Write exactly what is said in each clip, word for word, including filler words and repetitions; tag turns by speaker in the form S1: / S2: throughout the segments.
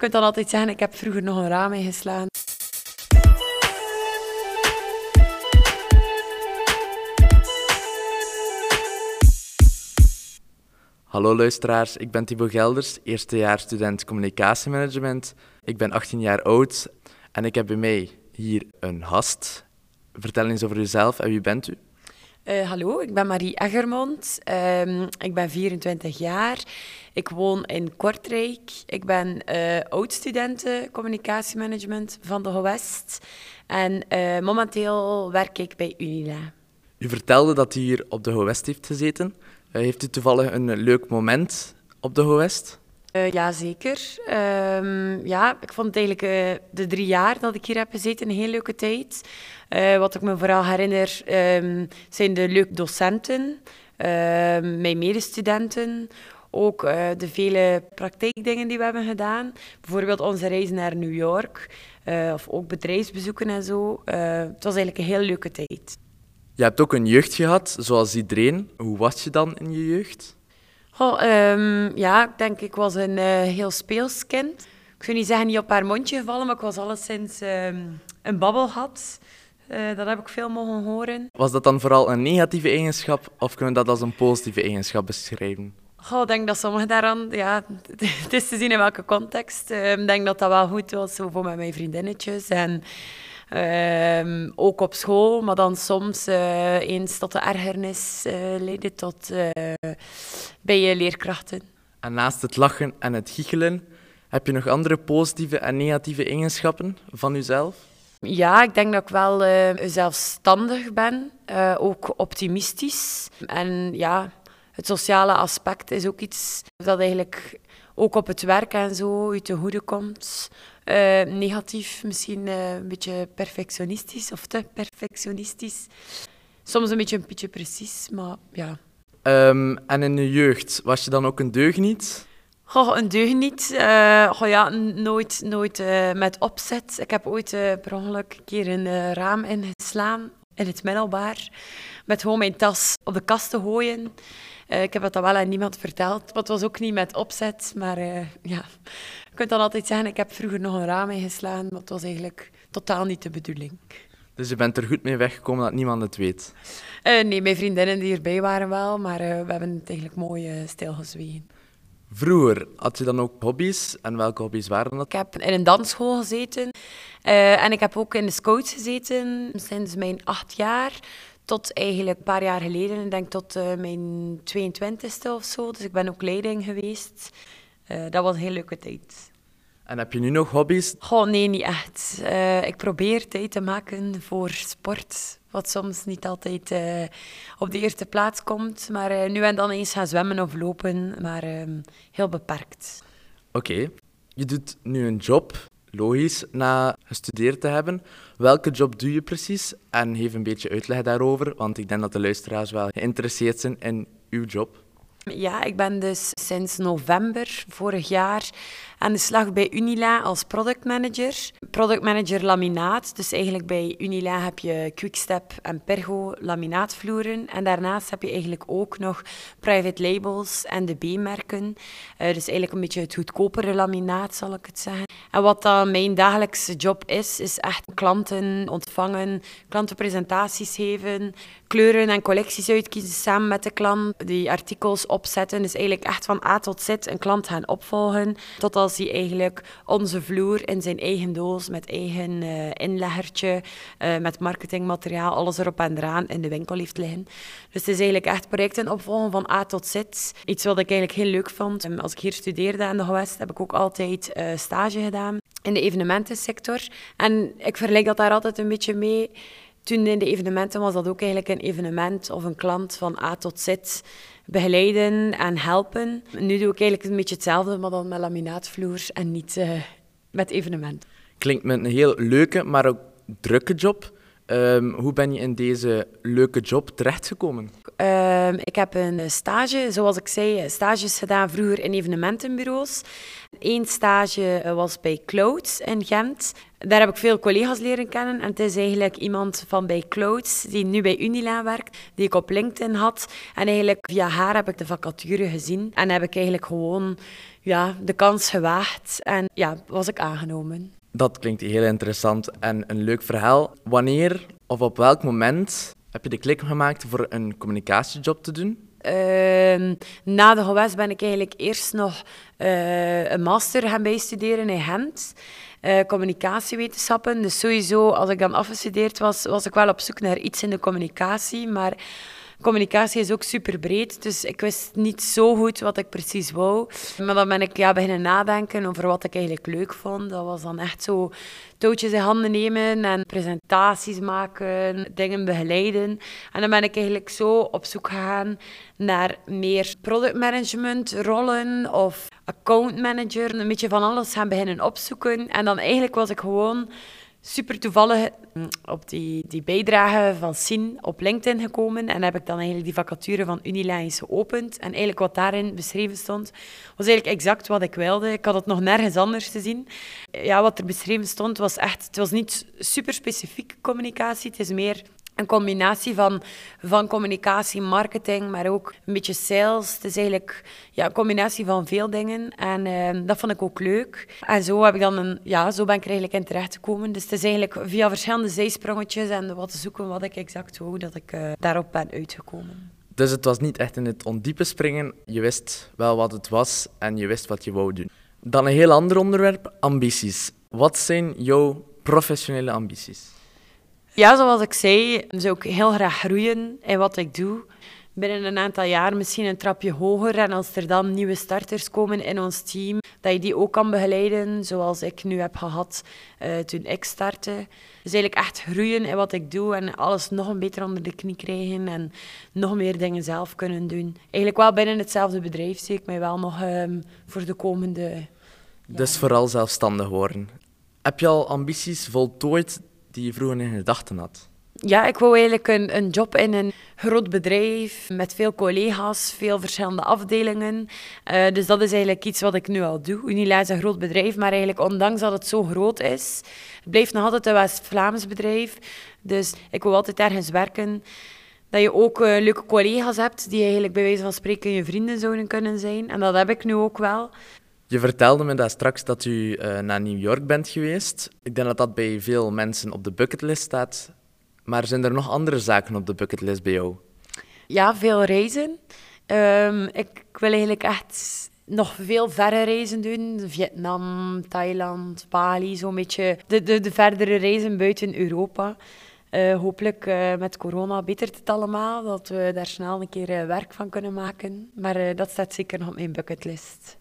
S1: kunt dan altijd zeggen, ik heb vroeger nog een raam ingeslaan.
S2: Hallo luisteraars, ik ben Thibaut Gelders, eerstejaars student communicatiemanagement. Ik ben achttien jaar oud en ik heb bij mij hier een gast. Vertel eens over uzelf en wie bent u?
S1: Uh, hallo, ik ben Marie Eggermond. Um, ik ben vierentwintig jaar. Ik woon in Kortrijk. Ik ben uh, oud-studente communicatiemanagement van de Gewest. En uh, momenteel werk ik bij Unila.
S2: U vertelde dat u hier op de Gewest heeft gezeten. Uh, heeft u toevallig een leuk moment op de Gewest?
S1: Uh, ja, zeker. Um, ja, ik vond eigenlijk uh, de drie jaar dat ik hier heb gezeten een heel leuke tijd. Uh, wat ik me vooral herinner um, zijn de leuke docenten, uh, mijn medestudenten, ook uh, de vele praktijkdingen die we hebben gedaan. Bijvoorbeeld onze reis naar New York, uh, of ook bedrijfsbezoeken en zo. Uh, het was eigenlijk een heel leuke tijd.
S2: Je hebt ook een jeugd gehad, zoals iedereen. Hoe was je dan in je jeugd?
S1: Oh, um, ja, ik denk ik was een uh, heel speels kind. Ik zou niet zeggen niet op haar mondje gevallen, maar ik was alleszins um, een babbelgat. Uh, dat heb ik veel mogen horen.
S2: Was dat dan vooral een negatieve eigenschap of kunnen we dat als een positieve eigenschap beschrijven?
S1: Oh, ik denk dat sommigen daaraan... Ja, het is te zien in welke context. Uh, ik denk dat dat wel goed was, zo voor met mijn vriendinnetjes. En uh, ook op school, maar dan soms uh, eens tot de ergernis uh, leidde tot uh, bij je leerkrachten.
S2: En naast het lachen en het giechelen, heb je nog andere positieve en negatieve eigenschappen van jezelf?
S1: Ja, ik denk dat ik wel uh, zelfstandig ben, uh, ook optimistisch. En ja, het sociale aspect is ook iets dat eigenlijk ook op het werk en zo je te goede komt. Uh, negatief, misschien uh, een beetje perfectionistisch of te perfectionistisch. Soms een beetje een beetje precies, maar ja.
S2: Um, en in je jeugd, was je dan ook een deugniet?
S1: Goh, een deugniet. Uh, goh, ja, nooit nooit uh, met opzet. Ik heb ooit uh, per ongeluk een keer een uh, raam ingeslaan in het middelbaar. Met gewoon mijn tas op de kast te gooien. Uh, ik heb het dan wel aan niemand verteld. Maar het was ook niet met opzet. Maar uh, ja, je kunt dan altijd zeggen, ik heb vroeger nog een raam ingeslaan. Maar het was eigenlijk totaal niet de bedoeling.
S2: Dus je bent er goed mee weggekomen dat niemand het weet?
S1: Uh, nee, mijn vriendinnen die erbij waren wel. Maar uh, we hebben het eigenlijk mooi uh, stilgezwegen.
S2: Vroeger, had je dan ook hobby's? En welke hobby's waren dat?
S1: Ik heb in een dansschool gezeten. Uh, en ik heb ook in de scouts gezeten sinds mijn acht jaar. Tot eigenlijk een paar jaar geleden. Ik denk tot uh, mijn tweeëntwintigste of zo. Dus ik ben ook leiding geweest. Uh, dat was een heel leuke tijd.
S2: En heb je nu nog hobby's?
S1: Goh, nee, niet echt. Uh, ik probeer tijd te maken voor sport. Wat soms niet altijd uh, op de eerste plaats komt. Maar uh, nu en dan eens gaan zwemmen of lopen. Maar uh, heel beperkt.
S2: Oké. Okay. Je doet nu een job, logisch, na gestudeerd te hebben. Welke job doe je precies? En geef een beetje uitleg daarover, want ik denk dat de luisteraars wel geïnteresseerd zijn in uw job.
S1: Ja, ik ben dus sinds november vorig jaar aan de slag bij Unila als productmanager. Productmanager laminaat, dus eigenlijk bij Unila heb je Quickstep en Pergo laminaatvloeren. En daarnaast heb je eigenlijk ook nog private labels en de B-merken. Uh, dus eigenlijk een beetje het goedkopere laminaat, zal ik het zeggen. En wat dan mijn dagelijkse job is, is echt klanten ontvangen, klantenpresentaties geven, kleuren en collecties uitkiezen samen met de klant, die artikels opzetten. Dus eigenlijk echt van A tot Z een klant gaan opvolgen, tot als hij eigenlijk onze vloer in zijn eigen doos met eigen uh, inleggertje, uh, met marketingmateriaal, alles erop en eraan in de winkel heeft liggen. Dus het is eigenlijk echt projecten opvolgen van A tot Z. Iets wat ik eigenlijk heel leuk vond. Um, als ik hier studeerde aan de Gewest, heb ik ook altijd uh, stage gedaan in de evenementensector. En ik vergelijk dat daar altijd een beetje mee. Toen in de evenementen was dat ook eigenlijk een evenement of een klant van A tot Z begeleiden en helpen. Nu doe ik eigenlijk een beetje hetzelfde, maar dan met laminaatvloer en niet uh, met evenementen.
S2: Klinkt me een heel leuke, maar ook drukke job. Um, hoe ben je in deze leuke job terechtgekomen?
S1: Uh, ik heb een stage, zoals ik zei, stages gedaan vroeger in evenementenbureaus. Eén stage was bij Clouds in Gent. Daar heb ik veel collega's leren kennen. En het is eigenlijk iemand van bij Clouds, die nu bij Unila werkt, die ik op LinkedIn had. En eigenlijk via haar heb ik de vacature gezien. En heb ik eigenlijk gewoon ja, de kans gewaagd en ja, was ik aangenomen.
S2: Dat klinkt heel interessant en een leuk verhaal. Wanneer of op welk moment heb je de klik gemaakt voor een communicatiejob te doen?
S1: Uh, na de G W S ben ik eigenlijk eerst nog uh, een master gaan bijstuderen in Gent. Uh, communicatiewetenschappen. Dus sowieso, als ik dan afgestudeerd was, was ik wel op zoek naar iets in de communicatie. Maar communicatie is ook super breed, dus ik wist niet zo goed wat ik precies wou. Maar dan ben ik ja, beginnen nadenken over wat ik eigenlijk leuk vond. Dat was dan echt zo touwtjes in handen nemen en presentaties maken, dingen begeleiden. En dan ben ik eigenlijk zo op zoek gegaan naar meer productmanagement rollen of accountmanager. Een beetje van alles gaan beginnen opzoeken. En dan eigenlijk was ik gewoon super toevallig op die, die bijdrage van Sien op LinkedIn gekomen en heb ik dan eigenlijk die vacature van Unila eens geopend. En eigenlijk wat daarin beschreven stond, was eigenlijk exact wat ik wilde. Ik had het nog nergens anders te zien. Ja, wat er beschreven stond was echt, het was niet super specifiek communicatie, het is meer een combinatie van, van communicatie, marketing, maar ook een beetje sales. Het is eigenlijk ja, een combinatie van veel dingen. En uh, dat vond ik ook leuk. En zo, heb ik dan een, ja, zo ben ik er eigenlijk in terecht gekomen. Dus het is eigenlijk via verschillende zijsprongetjes en wat te zoeken wat ik exact wou, dat ik uh, daarop ben uitgekomen.
S2: Dus het was niet echt in het ondiepe springen. Je wist wel wat het was en je wist wat je wou doen. Dan een heel ander onderwerp, ambities. Wat zijn jouw professionele ambities?
S1: Ja, zoals ik zei, zou ik heel graag groeien in wat ik doe. Binnen een aantal jaar misschien een trapje hoger. En als er dan nieuwe starters komen in ons team, dat je die ook kan begeleiden, zoals ik nu heb gehad uh, toen ik startte. Dus eigenlijk echt groeien in wat ik doe en alles nog een beter onder de knie krijgen en nog meer dingen zelf kunnen doen. Eigenlijk wel binnen hetzelfde bedrijf zie ik mij wel nog um, voor de komende jaren.
S2: Dus vooral zelfstandig worden. Heb je al ambities voltooid die je vroeger in gedachten had?
S1: Ja, ik wou eigenlijk een, een job in een groot bedrijf met veel collega's, veel verschillende afdelingen. Uh, dus dat is eigenlijk iets wat ik nu al doe. Unila is een groot bedrijf, maar eigenlijk ondanks dat het zo groot is, het blijft nog altijd een West-Vlaams bedrijf. Dus ik wil altijd ergens werken dat je ook uh, leuke collega's hebt die eigenlijk bij wijze van spreken je vrienden zouden kunnen zijn. En dat heb ik nu ook wel.
S2: Je vertelde me dat straks dat u uh, naar New York bent geweest. Ik denk dat dat bij veel mensen op de bucketlist staat. Maar zijn er nog andere zaken op de bucketlist bij jou?
S1: Ja, veel reizen. Um, ik wil eigenlijk echt nog veel verre reizen doen. Vietnam, Thailand, Bali, zo'n beetje de, de, de verdere reizen buiten Europa. Uh, hopelijk uh, met corona betert het allemaal, dat we daar snel een keer uh, werk van kunnen maken. Maar uh, dat staat zeker nog op mijn bucketlist.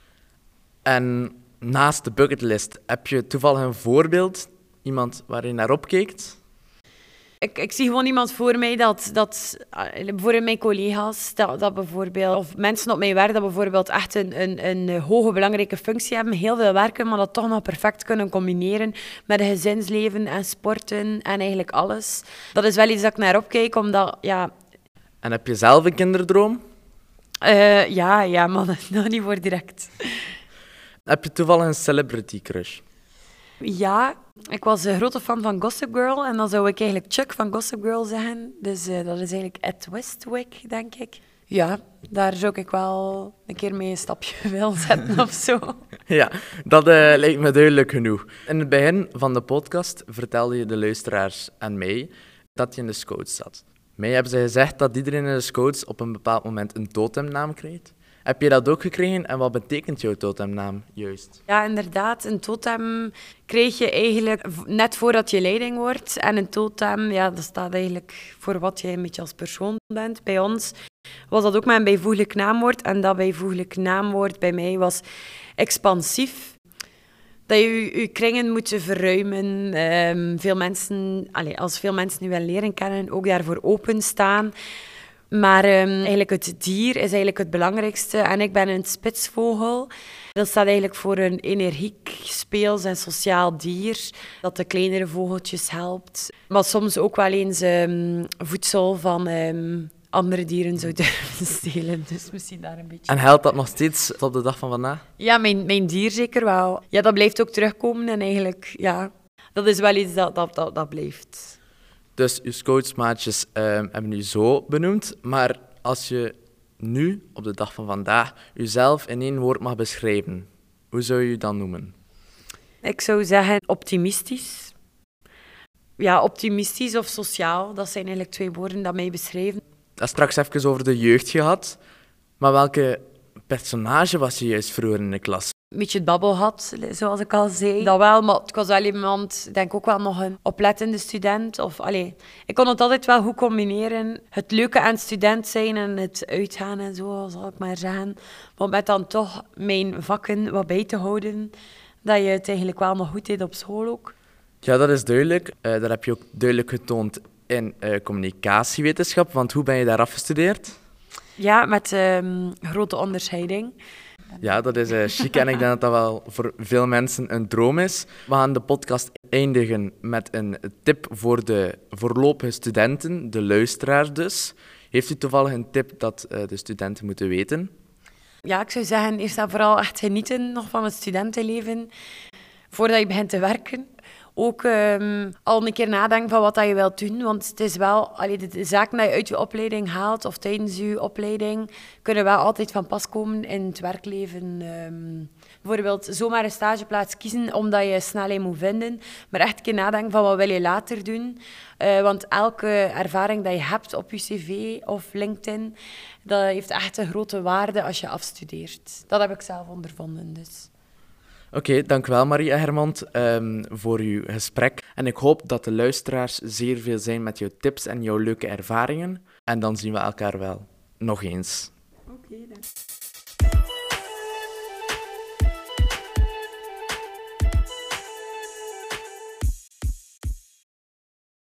S2: En naast de bucketlist, heb je toevallig een voorbeeld? Iemand waar je naar opkijkt?
S1: Ik, ik zie gewoon iemand voor mij, dat, dat voor mijn collega's, dat, dat bijvoorbeeld, of mensen op mijn werk, dat bijvoorbeeld echt een, een, een hoge belangrijke functie hebben, heel veel werken, maar dat toch nog perfect kunnen combineren met het gezinsleven en sporten en eigenlijk alles. Dat is wel iets dat ik naar opkijk, omdat, ja...
S2: En heb je zelf een kinderdroom?
S1: Uh, ja, ja, maar nog niet voor direct.
S2: Heb je toevallig een celebrity crush?
S1: Ja, ik was een grote fan van Gossip Girl en dan zou ik eigenlijk Chuck van Gossip Girl zeggen. Dus uh, dat is eigenlijk Ed Westwick, denk ik. Ja, daar zou ik wel een keer mee een stapje willen zetten of zo.
S2: Ja, dat uh, lijkt me duidelijk genoeg. In het begin van de podcast vertelde je de luisteraars en mij dat je in de scouts zat. Mij hebben ze gezegd dat iedereen in de scouts op een bepaald moment een totemnaam krijgt. Heb je dat ook gekregen en wat betekent jouw totemnaam juist?
S1: Ja, inderdaad. Een totem krijg je eigenlijk net voordat je leiding wordt. En een totem, ja, dat staat eigenlijk voor wat je een beetje als persoon bent. Bij ons was dat ook maar een bijvoeglijk naamwoord. En dat bijvoeglijk naamwoord bij mij was expansief. Dat je je kringen moet verruimen. Um, veel mensen, allez, als veel mensen je wel leren kennen, ook daarvoor openstaan. Maar um, eigenlijk het dier is eigenlijk het belangrijkste. En ik ben een spitsvogel. Dat staat eigenlijk voor een energiek, speels en sociaal dier. Dat de kleinere vogeltjes helpt. Maar soms ook wel eens um, voedsel van um, andere dieren zou durven stelen. Dus misschien daar een beetje...
S2: En helpt dat nog steeds tot de dag van vandaag?
S1: Ja, mijn, mijn dier zeker wel. Ja, dat blijft ook terugkomen. En eigenlijk, ja, dat is wel iets dat, dat, dat, dat blijft.
S2: Dus uw scoutsmaatjes uh, hebben u zo benoemd, maar als je nu, op de dag van vandaag, uzelf in één woord mag beschrijven, hoe zou je je dan noemen?
S1: Ik zou zeggen optimistisch. Ja, optimistisch of sociaal, dat zijn eigenlijk twee woorden die mij beschrijven.
S2: Dat straks even over de jeugd gehad, maar welke personage was je juist vroeger in de klas?
S1: Een beetje het babbelgat, zoals ik al zei. Dat wel, maar ik was wel iemand, ik denk ook wel nog een oplettende student. Of, allee, ik kon het altijd wel goed combineren. Het leuke aan student zijn en het uitgaan en zo, zal ik maar zeggen. Maar met dan toch mijn vakken wat bij te houden, dat je het eigenlijk wel nog goed deed op school ook.
S2: Ja, dat is duidelijk. Uh, dat heb je ook duidelijk getoond in uh, communicatiewetenschap, want hoe ben je daar afgestudeerd?
S1: Ja, met um, grote onderscheiding.
S2: Ja, dat is uh, chic en ik denk dat dat wel voor veel mensen een droom is. We gaan de podcast eindigen met een tip voor de voorlopige studenten, de luisteraars dus. Heeft u toevallig een tip dat uh, de studenten moeten weten?
S1: Ja, ik zou zeggen, eerst en vooral echt genieten nog van het studentenleven, voordat je begint te werken. Ook um, al een keer nadenken van wat dat je wilt doen. Want het is wel, allee, de, de zaken die je uit je opleiding haalt of tijdens je opleiding, kunnen wel altijd van pas komen in het werkleven. Um, bijvoorbeeld zomaar een stageplaats kiezen omdat je snel een moet vinden. Maar echt een keer nadenken van wat wil je later doen. Uh, want elke ervaring die je hebt op je cv of LinkedIn, dat heeft echt een grote waarde als je afstudeert. Dat heb ik zelf ondervonden dus.
S2: Oké, okay, dank wel Marie en Hermant um, voor uw gesprek. En ik hoop dat de luisteraars zeer veel zijn met jouw tips en jouw leuke ervaringen. En dan zien we elkaar wel nog eens.
S1: Oké, okay, dank.